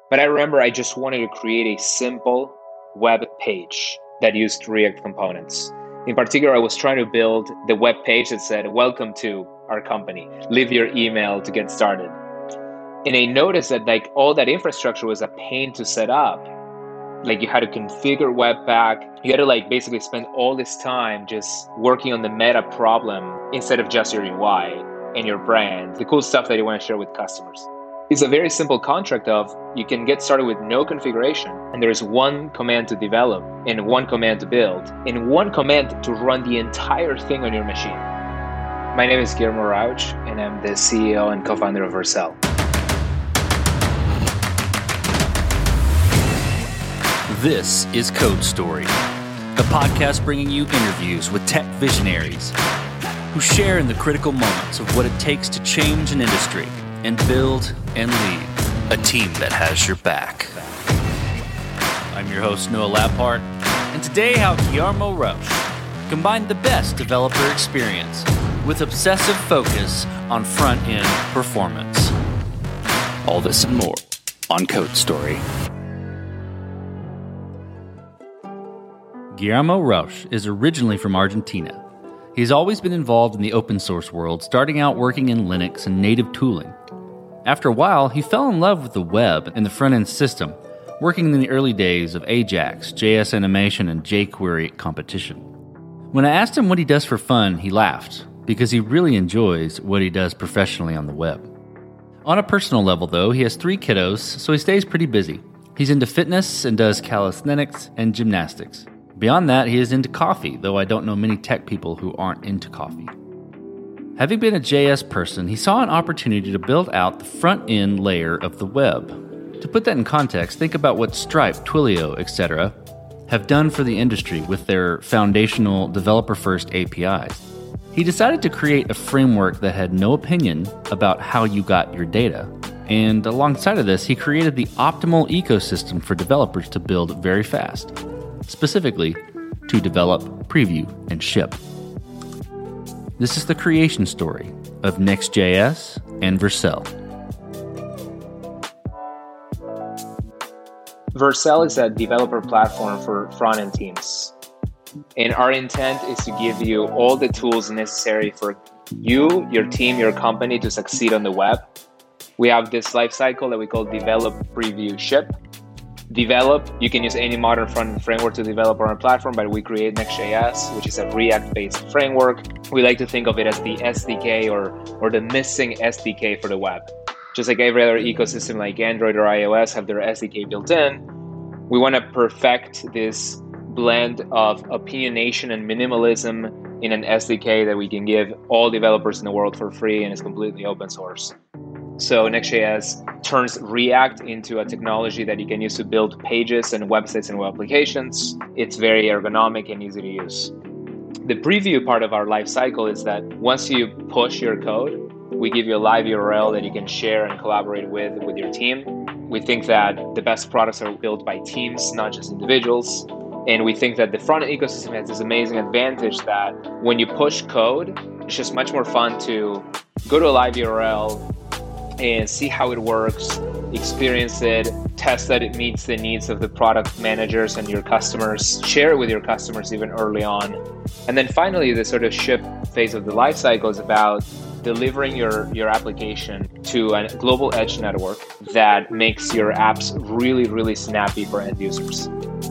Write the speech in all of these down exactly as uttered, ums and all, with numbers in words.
But I remember I just wanted to create a simple web page that used React components. In particular, I was trying to build the web page that said, welcome to our company, leave your email to get started. And I noticed that like all that infrastructure was a pain to set up. Like you had to configure Webpack. You had to like basically spend all this time just working on the meta problem instead of just your U I and your brand, the cool stuff that you want to share with customers. It's a very simple contract of you can get started with no configuration, and there is one command to develop and one command to build and one command to run the entire thing on your machine. My name is Guillermo Rauch, and I'm the C E O and co-founder of Vercel. This is Code Story, a podcast bringing you interviews with tech visionaries who share in the critical moments of what it takes to change an industry and build and lead a team that has your back. I'm your host, Noah Laphart, and today how Guillermo Rauch combined the best developer experience with obsessive focus on front-end performance. All this and more on Code Story. Guillermo Rauch is originally from Argentina. He's always been involved in the open source world, starting out working in Linux and native tooling. After a while, he fell in love with the web and the front-end system, working in the early days of Ajax, J S Animation, and jQuery competition. When I asked him what he does for fun, he laughed, because he really enjoys what he does professionally on the web. On a personal level, though, he has three kiddos, so he stays pretty busy. He's into fitness and does calisthenics and gymnastics. Beyond that, he is into coffee, though I don't know many tech people who aren't into coffee. Having been a J S person, he saw an opportunity to build out the front-end layer of the web. To put that in context, think about what Stripe, Twilio, et cetera have done for the industry with their foundational developer-first A P Is. He decided to create a framework that had no opinion about how you got your data. And alongside of this, he created the optimal ecosystem for developers to build very fast. Specifically, to develop, preview, and ship. This is the creation story of Next.js and Vercel. Vercel is a developer platform for front-end teams. And our intent is to give you all the tools necessary for you, your team, your company to succeed on the web. We have this life cycle that we call develop, preview, ship. Develop, you can use any modern front-end framework to develop on our platform, but we create Next.js, which is a React-based framework. We like to think of it as the S D K or, or the missing S D K for the web. Just like every other ecosystem like Android or iOS have their S D K built in, we want to perfect this blend of opinionation and minimalism in an S D K that we can give all developers in the world for free and is completely open source. So Next.js turns React into a technology that you can use to build pages and websites and web applications. It's very ergonomic and easy to use. The preview part of our life cycle is that once you push your code, we give you a live U R L that you can share and collaborate with with your team. We think that the best products are built by teams, not just individuals. And we think that the front-end ecosystem has this amazing advantage that when you push code, it's just much more fun to go to a live U R L and see how it works, experience it, test that it meets the needs of the product managers and your customers, share it with your customers even early on. And then finally, the sort of ship phase of the life cycle is about delivering your, your application to a global edge network that makes your apps really, really snappy for end users.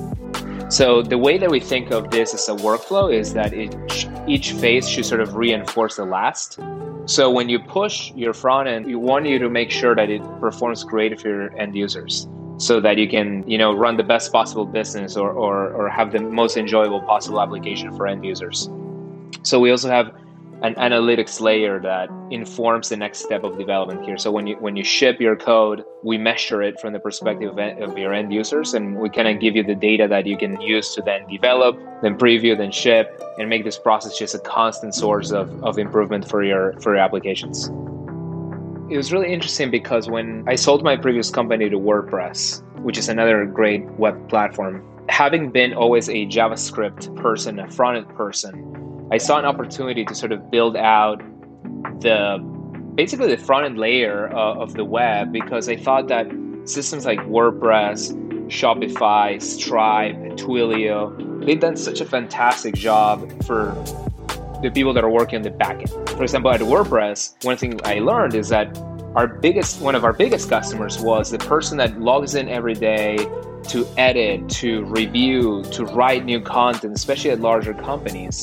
So the way that we think of this as a workflow is that each, each phase should sort of reinforce the last. So when you push your front end, you want you to make sure that it performs great for your end users so that you can, you know, run the best possible business or, or, or have the most enjoyable possible application for end users. So we also have an analytics layer that informs the next step of development here. So when you when you ship your code, we measure it from the perspective of your end users, and we kind of give you the data that you can use to then develop, then preview, then ship, and make this process just a constant source of, of improvement for your for your applications. It was really interesting because when I sold my previous company to WordPress, which is another great web platform, having been always a JavaScript person, a front-end person, I saw an opportunity to sort of build out the basically the front-end layer uh, of the web because I thought that systems like WordPress, Shopify, Stripe, Twilio, they've done such a fantastic job for the people that are working on the back end. For example, at WordPress, one thing I learned is that our biggest, one of our biggest customers was the person that logs in every day to edit, to review, to write new content, especially at larger companies.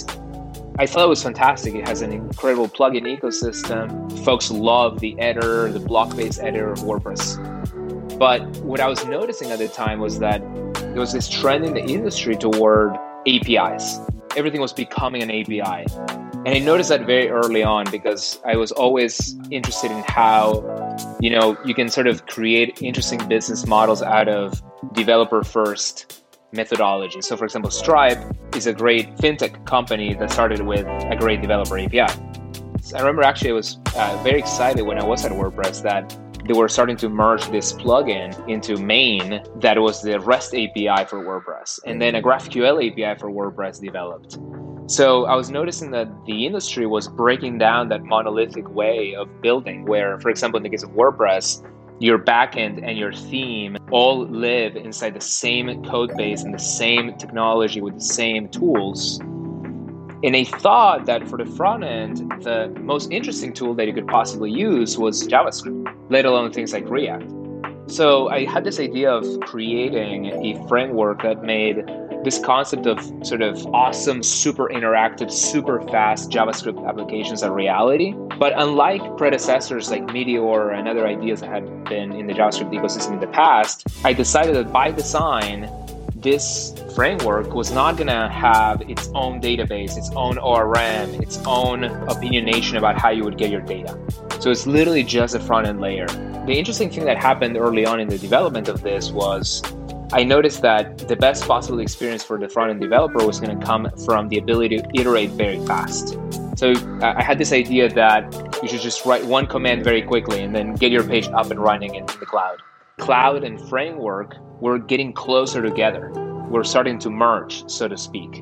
I thought it was fantastic. It has an incredible plugin ecosystem. Folks love the editor, the block-based editor of WordPress. But what I was noticing at the time was that there was this trend in the industry toward A P Is. Everything was becoming an A P I. And I noticed that very early on because I was always interested in how, you know, you can sort of create interesting business models out of developer-first methodology. So for example, Stripe is a great fintech company that started with a great developer A P I. So I remember actually I was uh, very excited when I was at WordPress that they were starting to merge this plugin into Main that was the REST A P I for WordPress. And then a GraphQL A P I for WordPress developed. So I was noticing that the industry was breaking down that monolithic way of building where, for example, in the case of WordPress, your backend and your theme all live inside the same code base and the same technology with the same tools. And I thought that for the front end, the most interesting tool that you could possibly use was JavaScript, let alone things like React. So I had this idea of creating a framework that made this concept of sort of awesome, super interactive, super fast JavaScript applications a reality. But unlike predecessors like Meteor and other ideas that had been in the JavaScript ecosystem in the past, I decided that by design, this framework was not going to have its own database, its own O R M, its own opinionation about how you would get your data. So it's literally just a front-end layer. The interesting thing that happened early on in the development of this was I noticed that the best possible experience for the front-end developer was going to come from the ability to iterate very fast. So I had this idea that you should just write one command very quickly and then get your page up and running in the cloud. Cloud and framework were getting closer together. We're starting to merge, so to speak.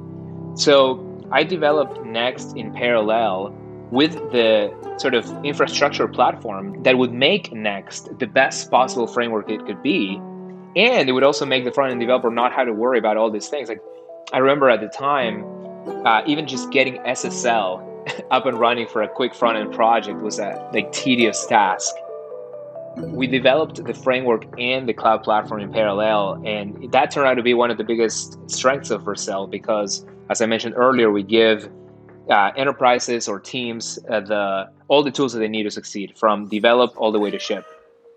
So I developed Next in parallel with the sort of infrastructure platform that would make Next the best possible framework it could be. And it would also make the front-end developer not have to worry about all these things. Like I remember at the time, uh, even just getting S S L up and running for a quick front-end project was a like tedious task. We developed the framework and the cloud platform in parallel, and that turned out to be one of the biggest strengths of Vercel because, as I mentioned earlier, we give uh, enterprises or teams uh, the all the tools that they need to succeed, from develop all the way to ship.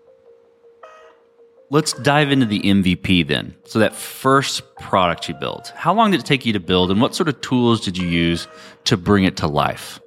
Let's dive into the M V P then. So that first product you built, how long did it take you to build, and what sort of tools did you use to bring it to life?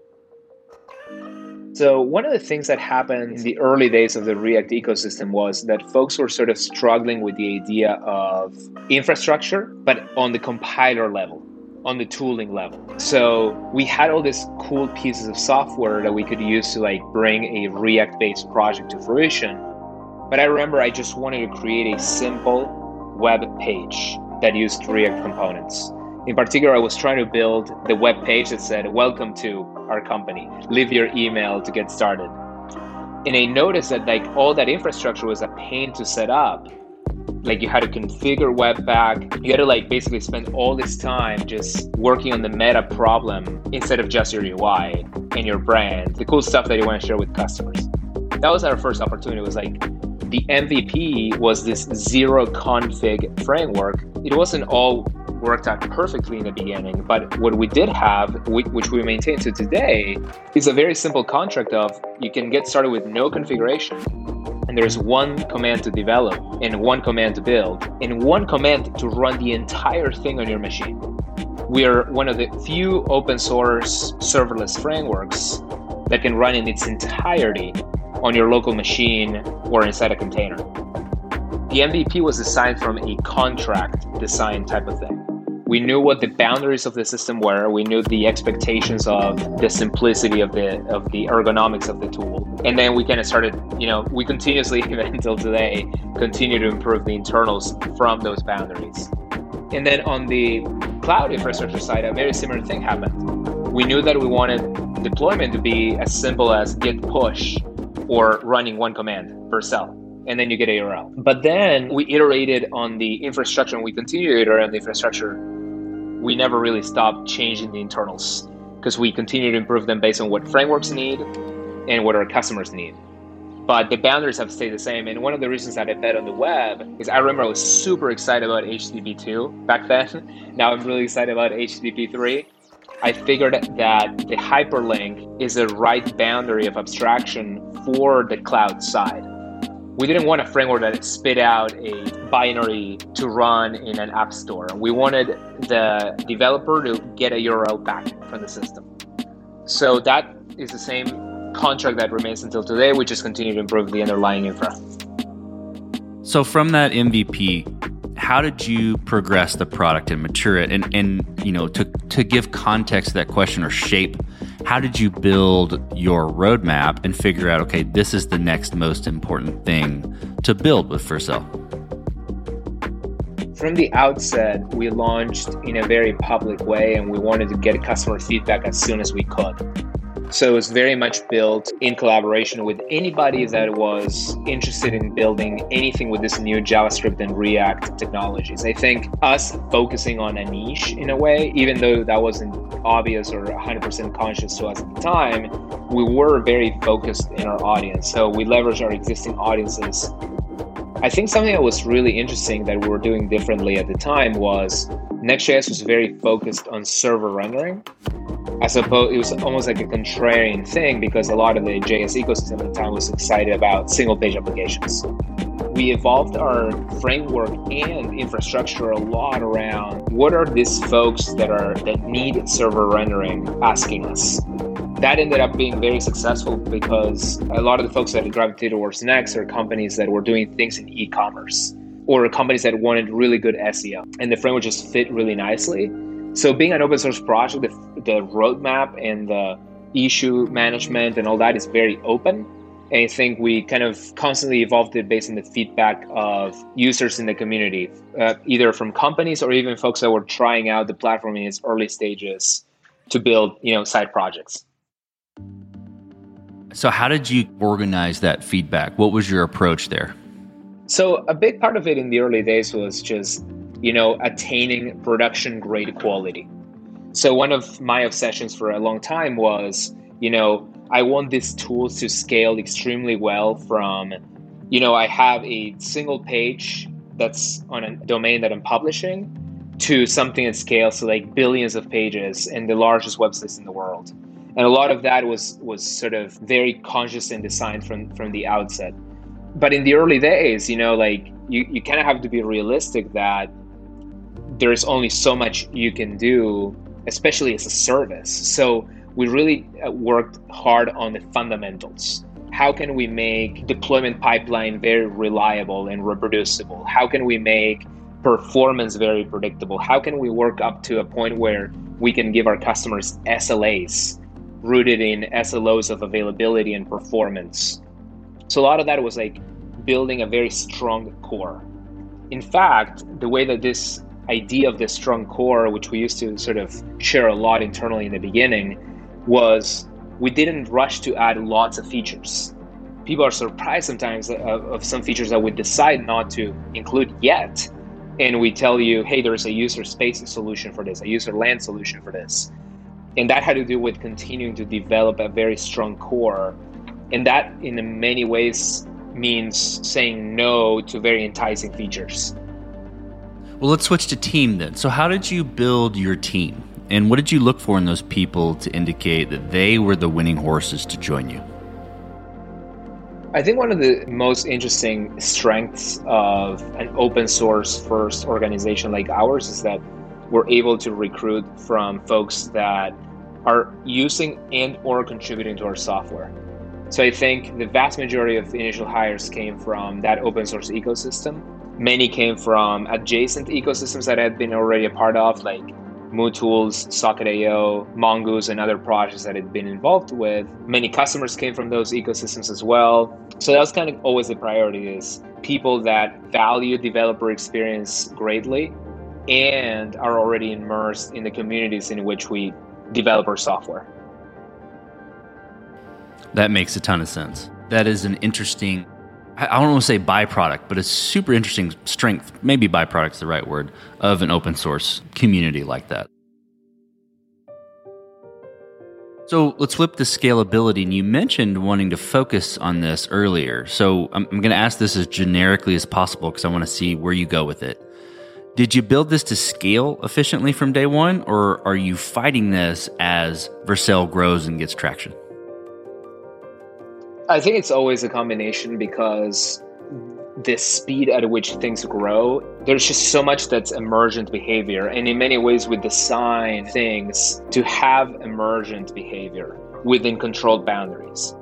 So one of the things that happened in the early days of the React ecosystem was that folks were sort of struggling with the idea of infrastructure, but on the compiler level, on the tooling level. So we had all these cool pieces of software that we could use to like bring a React-based project to fruition. But I remember I just wanted to create a simple web page that used React components. In particular, I was trying to build the web page that said, "Welcome to our company. Leave your email to get started." And I noticed that like all that infrastructure was a pain to set up. Like you had to configure Webpack. You had to like basically spend all this time just working on the meta problem instead of just your U I and your brand, the cool stuff that you want to share with customers. That was our first opportunity. It was like the M V P was this zero config framework. It wasn't all worked out perfectly in the beginning, but what we did have, which we maintain to today, is a very simple contract of you can get started with no configuration, and there's one command to develop, and one command to build, and one command to run the entire thing on your machine. We are one of the few open source serverless frameworks that can run in its entirety on your local machine or inside a container. The M V P was designed from a contract design type of thing. We knew what the boundaries of the system were. We knew the expectations of the simplicity of the of the ergonomics of the tool. And then we kind of started, you know, we continuously, even until today, continue to improve the internals from those boundaries. And then on the cloud infrastructure side, a very similar thing happened. We knew that we wanted deployment to be as simple as git push or running one command, Vercel. and then you get a U R L. But then we iterated on the infrastructure, and we continue to iterate on the infrastructure. We never really stopped changing the internals because we continue to improve them based on what frameworks need and what our customers need. But the boundaries have stayed the same. And one of the reasons that I bet on the web is I remember I was super excited about H T T P two back then. Now I'm really excited about H T T P three. I figured that the hyperlink is the right boundary of abstraction for the cloud side. We didn't want a framework that spit out a binary to run in an app store. We wanted the developer to get a U R L back from the system. So that is the same contract that remains until today. We just continue to improve the underlying infra. So from that M V P, how did you progress the product and mature it? And, and you know, to, to give context to that question or shape, how did you build your roadmap and figure out, okay, this is the next most important thing to build with Vercel? From the outset, we launched in a very public way, and we wanted to get customer feedback as soon as we could. So it was very much built in collaboration with anybody that was interested in building anything with this new JavaScript and React technologies. I think us focusing on a niche in a way, even though that wasn't obvious or one hundred percent conscious to us at the time, we were very focused in our audience. So we leveraged our existing audiences. I think something that was really interesting that we were doing differently at the time was Next.js was very focused on server rendering. I suppose it was almost like a contrarian thing because a lot of the J S ecosystem at the time was excited about single page applications. We evolved our framework and infrastructure a lot around what are these folks that are that need server rendering asking us. That ended up being very successful because a lot of the folks that gravitated towards Next are companies that were doing things in e-commerce or companies that wanted really good S E O, and the framework just fit really nicely. So being an open source project, the, the roadmap and the issue management and all that is very open. And I think we kind of constantly evolved it based on the feedback of users in the community, uh, either from companies or even folks that were trying out the platform in its early stages to build, you know, side projects. So how did you organize that feedback? What was your approach there? So a big part of it in the early days was just, you know, attaining production grade quality. So one of my obsessions for a long time was, you know, I want these tools to scale extremely well from, you know, I have a single page that's on a domain that I'm publishing to something that scales to like billions of pages and the largest websites in the world. And a lot of that was was sort of very conscious and designed from, from the outset. But in the early days, you know, like you, you kind of have to be realistic that there's only so much you can do, especially as a service. So we really worked hard on the fundamentals. How can we make deployment pipeline very reliable and reproducible? How can we make performance very predictable? How can we work up to a point where we can give our customers S L As rooted in S L Os of availability and performance? So a lot of that was like building a very strong core. In fact, the way that this idea of the strong core, which we used to sort of share a lot internally in the beginning, was we didn't rush to add lots of features. People are surprised sometimes of, of some features that we decide not to include yet. And we tell you, hey, there's a user space solution for this, a user land solution for this. And that had to do with continuing to develop a very strong core. And that in many ways means saying no to very enticing features. Well, let's switch to team then. So how did you build your team? And what did you look for in those people to indicate that they were the winning horses to join you? I think one of the most interesting strengths of an open source first organization like ours is that we're able to recruit from folks that are using and or contributing to our software. So I think the vast majority of the initial hires came from that open source ecosystem. Many came from adjacent ecosystems that I had been already a part of, like MooTools, Socket dot I O, Mongoose, and other projects that I'd been involved with. Many customers came from those ecosystems as well. So that was kind of always the priority, is people that value developer experience greatly and are already immersed in the communities in which we develop our software. That makes a ton of sense. That is an interesting I don't want to say byproduct, but a super interesting strength, maybe byproduct's the right word, of an open source community like that. So let's flip to scalability. And you mentioned wanting to focus on this earlier. So I'm, I'm going to ask this as generically as possible because I want to see where you go with it. Did you build this to scale efficiently from day one, or are you fighting this as Vercel grows and gets traction? I think it's always a combination because the speed at which things grow, there's just so much that's emergent behavior. And in many ways, we design things to have emergent behavior within controlled boundaries.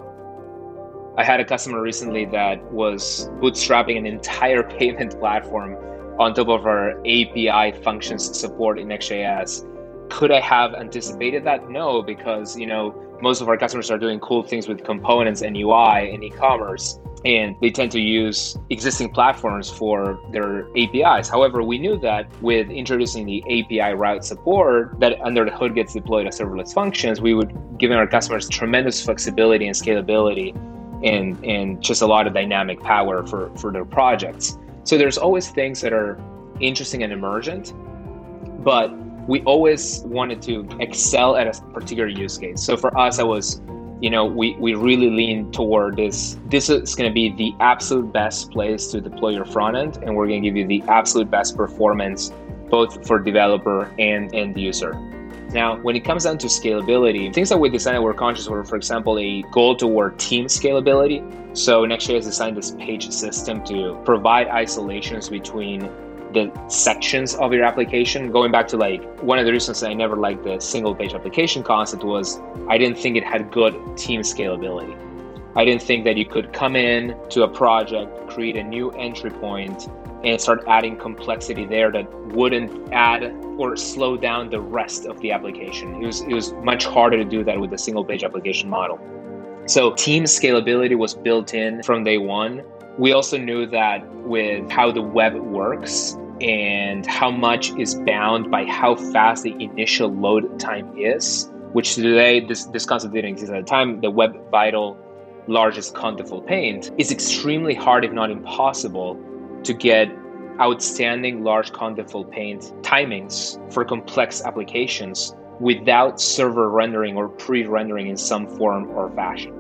I had a customer recently that was bootstrapping an entire payment platform on top of our A P I functions support in Next.js. Could I have anticipated that? No, because, you know, most of our customers are doing cool things with components and U I and e-commerce, and they tend to use existing platforms for their A P Is. However, we knew that with introducing the A P I route support that under the hood gets deployed as serverless functions, we would give our customers tremendous flexibility and scalability and, and just a lot of dynamic power for, for their projects. So there's always things that are interesting and emergent, but we always wanted to excel at a particular use case. So for us, I was, you know, we, we really leaned toward this. This is going to be the absolute best place to deploy your front end, and we're going to give you the absolute best performance, both for developer and end user. Now, when it comes down to scalability, things that we designed were conscious were, for example, a goal toward team scalability. So Next.js designed this page system to provide isolations between the sections of your application. Going back to like one of the reasons I never liked the single page application concept was I didn't think it had good team scalability. I didn't think that you could come in to a project, create a new entry point, and start adding complexity there that wouldn't add or slow down the rest of the application. It was, it was much harder to do that with the single page application model. So team scalability was built in from day one. We also knew that with how the web works and how much is bound by how fast the initial load time is, which today, this, this concept didn't exist at the time, the Web Vital largest contentful paint, is extremely hard, if not impossible, to get outstanding large contentful paint timings for complex applications without server rendering or pre-rendering in some form or fashion.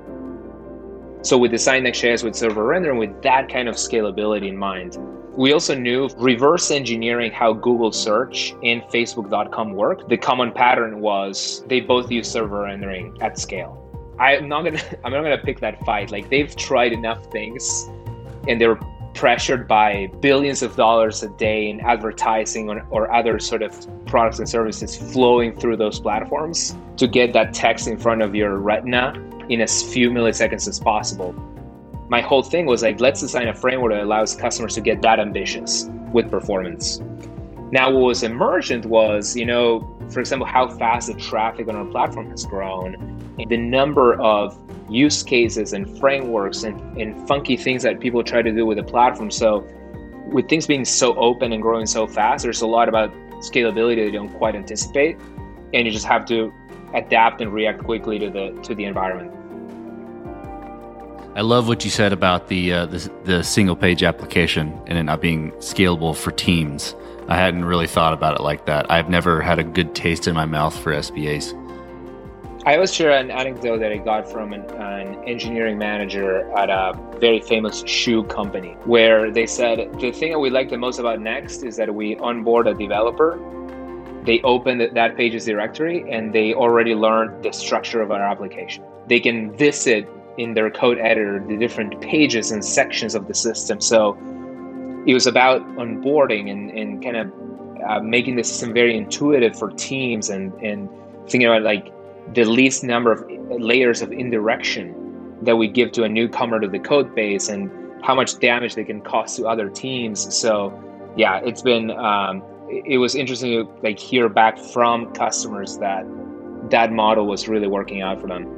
So we designed Next.js with server rendering with that kind of scalability in mind. We also knew reverse engineering how Google Search and Facebook dot com work. The common pattern was they both use server rendering at scale. I'm not gonna I'm not gonna pick that fight. Like, they've tried enough things and they're pressured by billions of dollars a day in advertising or, or other sort of products and services flowing through those platforms to get that text in front of your retina in as few milliseconds as possible. My whole thing was like, let's design a framework that allows customers to get that ambitious with performance. Now, what was emergent was, you know, for example, how fast the traffic on our platform has grown, and the number of use cases and frameworks and, and funky things that people try to do with the platform. So with things being so open and growing so fast, there's a lot about scalability that you don't quite anticipate, and you just have to adapt and react quickly to the to the environment. I love what you said about the, uh, the the single page application and it not being scalable for teams. I hadn't really thought about it like that. I've never had a good taste in my mouth for S B As. I always share an anecdote that I got from an, an engineering manager at a very famous shoe company, where they said, the thing that we like the most about Next is that we onboard a developer, they open that page's directory, and they already learned the structure of our application. They can visit in their code editor the different pages and sections of the system. So it was about onboarding and, and kind of uh, making the system very intuitive for teams, and, and thinking about like the least number of layers of indirection that we give to a newcomer to the code base and how much damage they can cause to other teams. So yeah, it's been, um, it was interesting to like hear back from customers that that model was really working out for them.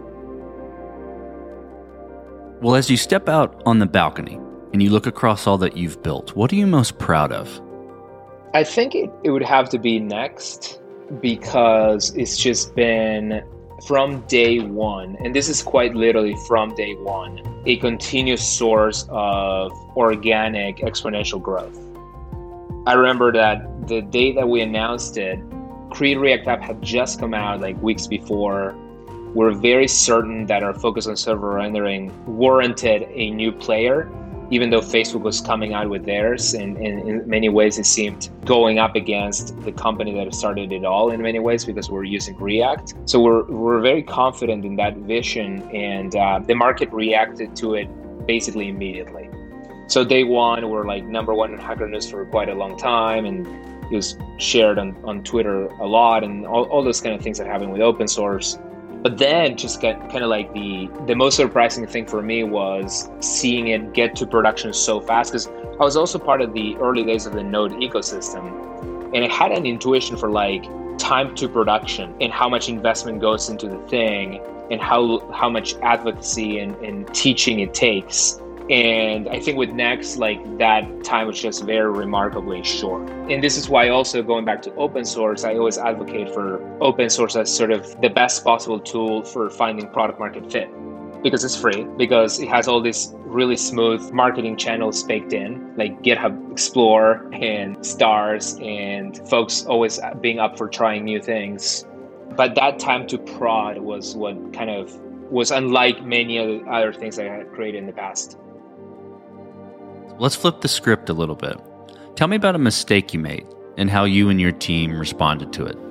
Well, as you step out on the balcony and you look across all that you've built, what are you most proud of? I think it, it would have to be Next, because it's just been from day one, and this is quite literally from day one, a continuous source of organic exponential growth. I remember that the day that we announced it, Create React App had just come out like weeks before. We're very certain that our focus on server rendering warranted a new player, even though Facebook was coming out with theirs, and, and in many ways it seemed going up against the company that started it all in many ways because we're using React. So we're we're very confident in that vision, and uh, the market reacted to it basically immediately. So day one, we're like number one in Hacker News for quite a long time, and it was shared on, on Twitter a lot, and all, all those kind of things that happen with open source. But then just kind of like the, the most surprising thing for me was seeing it get to production so fast, because I was also part of the early days of the Node ecosystem, and I had an intuition for like time to production and how much investment goes into the thing and how how much advocacy and, and teaching it takes. And I think with Next, like that time was just very remarkably short. And this is why also going back to open source, I always advocate for open source as sort of the best possible tool for finding product market fit, because it's free, because it has all these really smooth marketing channels baked in, like GitHub Explore and stars and folks always being up for trying new things. But that time to prod was what kind of was unlike many other things I had created in the past. Let's flip the script a little bit. Tell me about a mistake you made and how you and your team responded to it.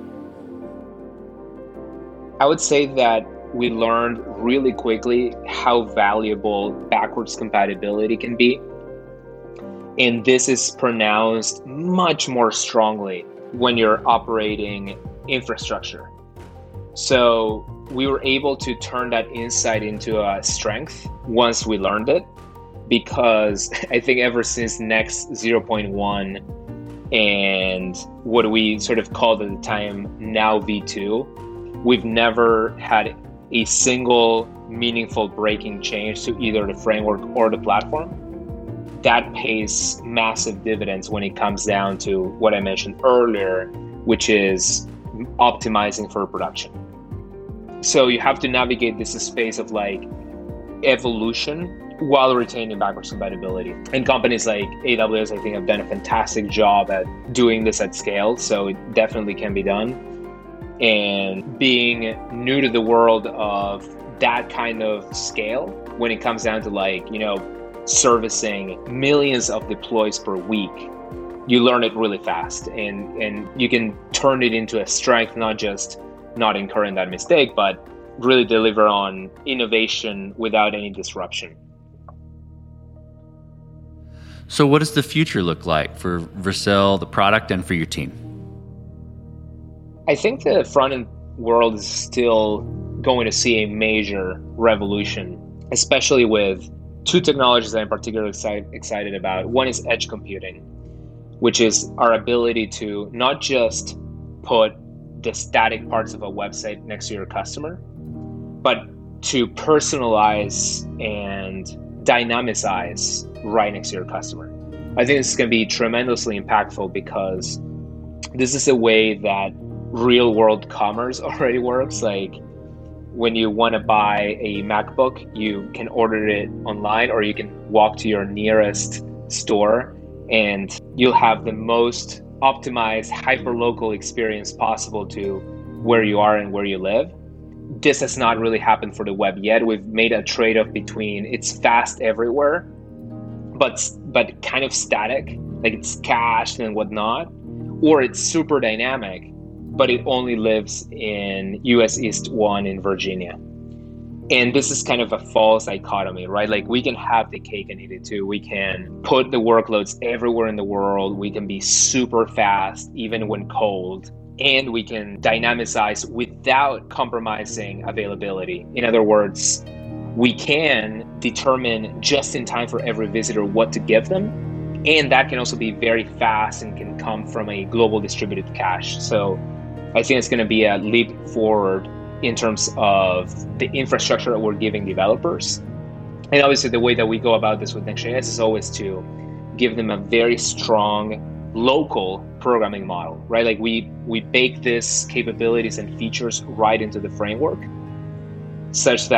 I would say that we learned really quickly how valuable backwards compatibility can be. And this is pronounced much more strongly when you're operating infrastructure. So we were able to turn that insight into a strength once we learned it, because I think ever since Next zero point one and what we sort of called at the time now V two, we've never had a single meaningful breaking change to either the framework or the platform. That pays massive dividends when it comes down to what I mentioned earlier, which is optimizing for production. So you have to navigate this space of like evolution while retaining backwards compatibility. And companies like A W S, I think, have done a fantastic job at doing this at scale. So it definitely can be done. And being new to the world of that kind of scale, when it comes down to like, you know, servicing millions of deploys per week, you learn it really fast, and, and you can turn it into a strength, not just not incurring that mistake, but really deliver on innovation without any disruption. So what does the future look like for Vercel, the product, and for your team? I think the front-end world is still going to see a major revolution, especially with two technologies that I'm particularly excited, excited about. One is edge computing, which is our ability to not just put the static parts of a website next to your customer, but to personalize and dynamicize right next to your customer. I think this is going to be tremendously impactful, because this is a way that real world commerce already works. Like when you want to buy a MacBook, you can order it online, or you can walk to your nearest store and you'll have the most optimized hyperlocal experience possible to where you are and where you live. This has not really happened for the web yet. We've made a trade-off between it's fast everywhere, but but kind of static, like it's cached and whatnot, or it's super dynamic, but it only lives in U S East one in Virginia. And this is kind of a false dichotomy, right? Like we can have the cake and eat it too. We can put the workloads everywhere in the world. We can be super fast, even when cold. And we can dynamicize without compromising availability. In other words, we can determine just in time for every visitor what to give them. And that can also be very fast and can come from a global distributed cache. So I think it's going to be a leap forward in terms of the infrastructure that we're giving developers. And obviously the way that we go about this with Next.js is always to give them a very strong local programming model, right? Like we we bake this capabilities and features right into the framework, such that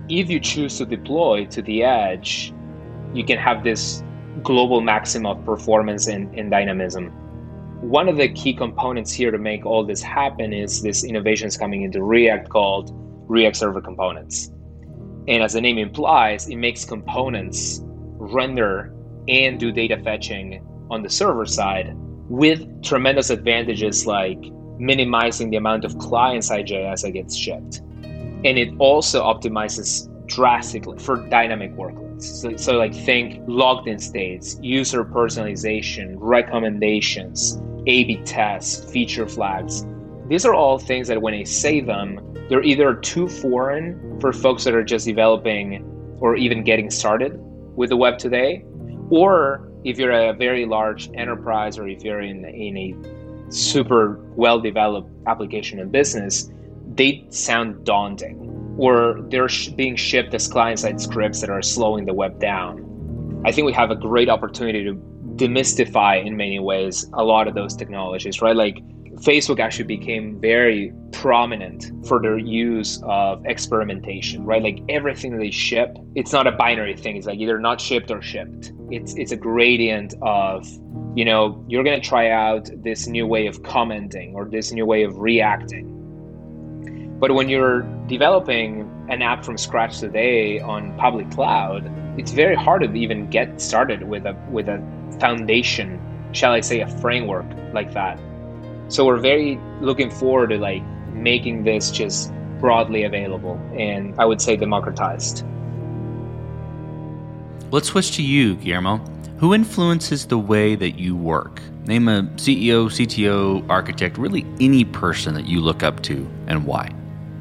if you choose to deploy to the edge, you can have this global maximum of performance and, and dynamism. One of the key components here to make all this happen is this innovations coming into React called React Server Components. And as the name implies, it makes components render and do data fetching on the server side with tremendous advantages like minimizing the amount of client-side J S that gets shipped. And it also optimizes drastically for dynamic workloads. So, so like think logged in states, user personalization, recommendations, A B tests, feature flags. These are all things that when I say them, they're either too foreign for folks that are just developing or even getting started with the web today, or if you're a very large enterprise or if you're in, in a super well-developed application and business, they sound daunting, or they're sh- being shipped as client-side scripts that are slowing the web down. I think we have a great opportunity to demystify in many ways a lot of those technologies, right? Like Facebook actually became very prominent for their use of experimentation, right? Like everything that they ship, it's not a binary thing. It's like either not shipped or shipped. It's it's a gradient of, you know, you're going to try out this new way of commenting or this new way of reacting. But when you're developing an app from scratch today on public cloud, it's very hard to even get started with a with a foundation, shall I say, a framework like that. So we're very looking forward to like making this just broadly available and I would say democratized. Let's switch to you, Guillermo. Who influences the way that you work? Name a C E O, C T O, architect, really any person that you look up to and why.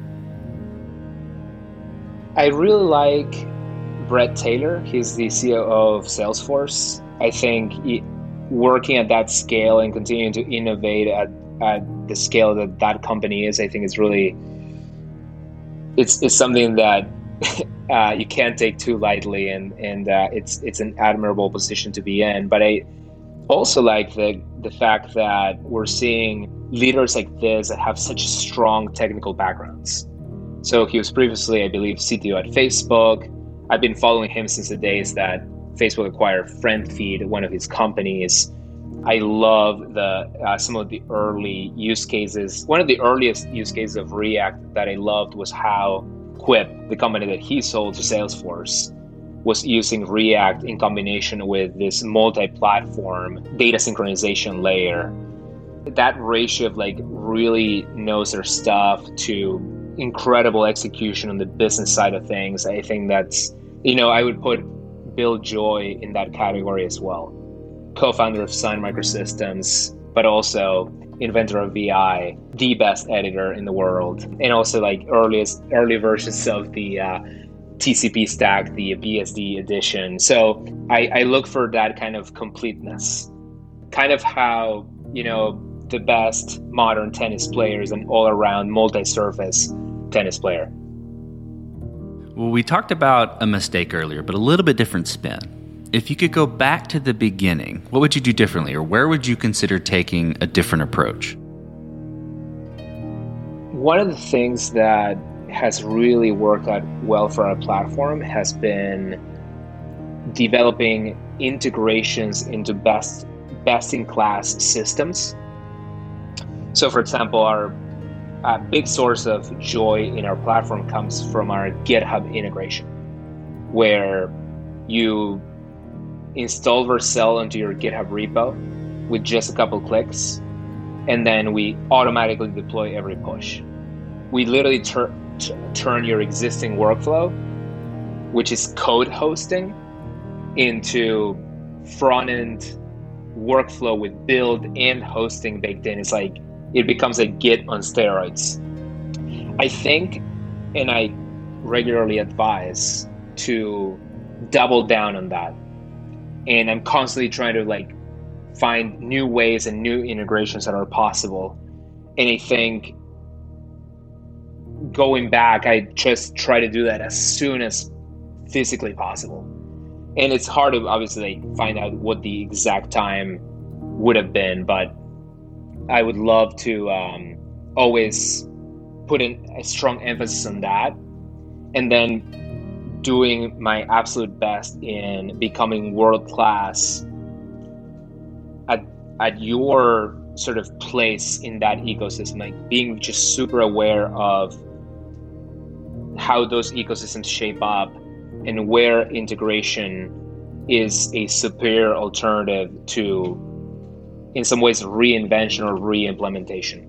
I really like Bret Taylor. He's the C O O of Salesforce. I think he, working at that scale and continuing to innovate at, at the scale that that company is, I think is really, it's it's something that uh, you can't take too lightly, and and uh, it's it's an admirable position to be in. But I also like the the fact that we're seeing leaders like this that have such strong technical backgrounds. So he was previously, I believe, C T O at Facebook. I've been following him since the days that Facebook acquired FriendFeed, one of his companies. I love the uh, some of the early use cases. One of the earliest use cases of React that I loved was how Quip, the company that he sold to Salesforce, was using React in combination with this multi-platform data synchronization layer. That ratio of like really knows their stuff to incredible execution on the business side of things. I think that's, you know, I would put Bill Joy in that category as well. Co-founder of Sun Microsystems, but also inventor of V I, the best editor in the world, and also like earliest early versions of the uh, T C P stack, the B S D edition. So I, I look for that kind of completeness, kind of how, you know, the best modern tennis player is an all-around multi-surface tennis player. Well, we talked about a mistake earlier, but a little bit different spin. If you could go back to the beginning, what would you do differently, or where would you consider taking a different approach? One of the things that has really worked out well for our platform has been developing integrations into best best-in-class systems. So, for example, our uh, big source of joy in our platform comes from our GitHub integration, where you install Vercel into your GitHub repo with just a couple clicks, and then we automatically deploy every push. We literally tur- t- turn your existing workflow, which is code hosting, into front-end workflow with build and hosting baked in. It's like it becomes a Git on steroids. I think, and I regularly advise to double down on that. And I'm constantly trying to like find new ways and new integrations that are possible. And I think going back, I just try to do that as soon as physically possible. And it's hard to obviously find out what the exact time would have been, but I would love to um, always put in a strong emphasis on that. And then doing my absolute best in becoming world-class at, at your sort of place in that ecosystem, like being just super aware of how those ecosystems shape up and where integration is a superior alternative to, in some ways, reinvention or re-implementation.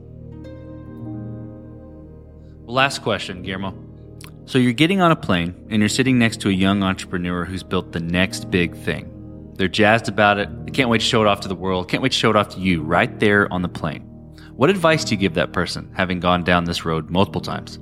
Last question, Guillermo. So you're getting on a plane and you're sitting next to a young entrepreneur who's built the next big thing. They're jazzed about it. They can't wait to show it off to the world. Can't wait to show it off to you right there on the plane. What advice do you give that person, having gone down this road multiple times?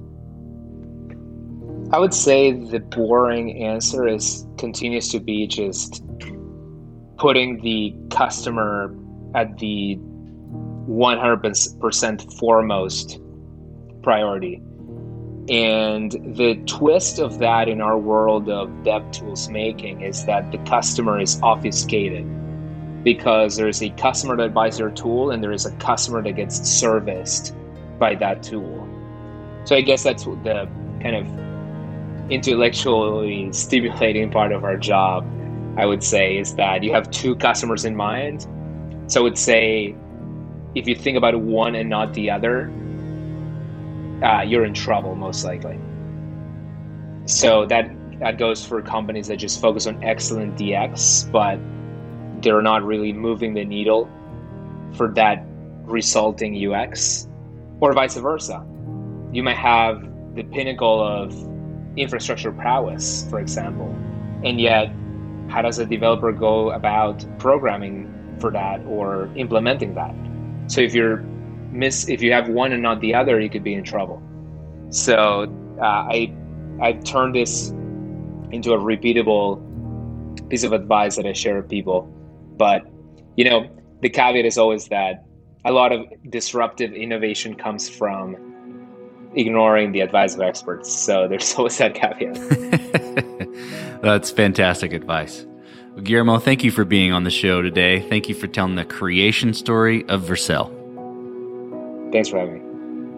I would say the boring answer is continues to be just putting the customer at the one hundred percent foremost priority. And the twist of that in our world of DevTools making is that the customer is obfuscated, because there is a customer that buys your tool and there is a customer that gets serviced by that tool. So I guess that's the kind of intellectually stimulating part of our job, I would say, is that you have two customers in mind. So I would say if you think about one and not the other, uh, you're in trouble most likely. So that that goes for companies that just focus on excellent D X, but they're not really moving the needle for that resulting U X, or vice versa. You might have the pinnacle of infrastructure prowess, for example, and yet how does a developer go about programming for that or implementing that? So if you're miss if you have one and not the other, you could be in trouble. So uh, I I've turned this into a repeatable piece of advice that I share with people. But you know, the caveat is always that a lot of disruptive innovation comes from ignoring the advice of experts. So there's always that caveat. That's fantastic advice. Well, Guillermo, thank you for being on the show today. Thank you for telling the creation story of Vercel. Thanks for having me.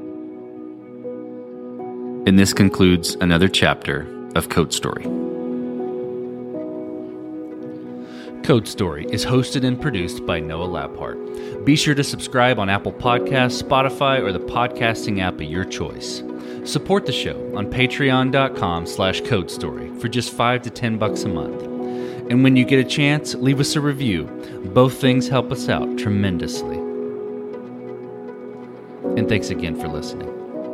And this concludes another chapter of Code Story. Code Story is hosted and produced by Noah Labhart. Be sure to subscribe on Apple Podcasts, Spotify, or the podcasting app of your choice. Support the show on patreon.com slash code story for just five to ten bucks a month. And when you get a chance, leave us a review. Both things help us out tremendously. And thanks again for listening.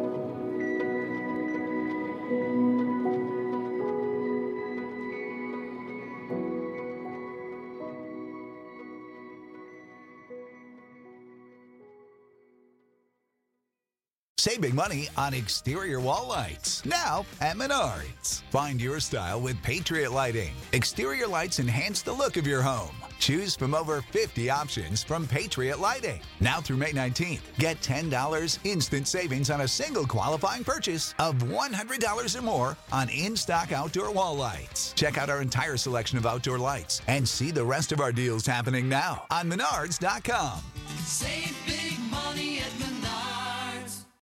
Save big money on exterior wall lights, now at Menards. Find your style with Patriot Lighting. Exterior lights enhance the look of your home. Choose from over fifty options from Patriot Lighting. Now through May nineteenth, get ten dollars instant savings on a single qualifying purchase of one hundred dollars or more on in-stock outdoor wall lights. Check out our entire selection of outdoor lights and see the rest of our deals happening now on Menards dot com. Save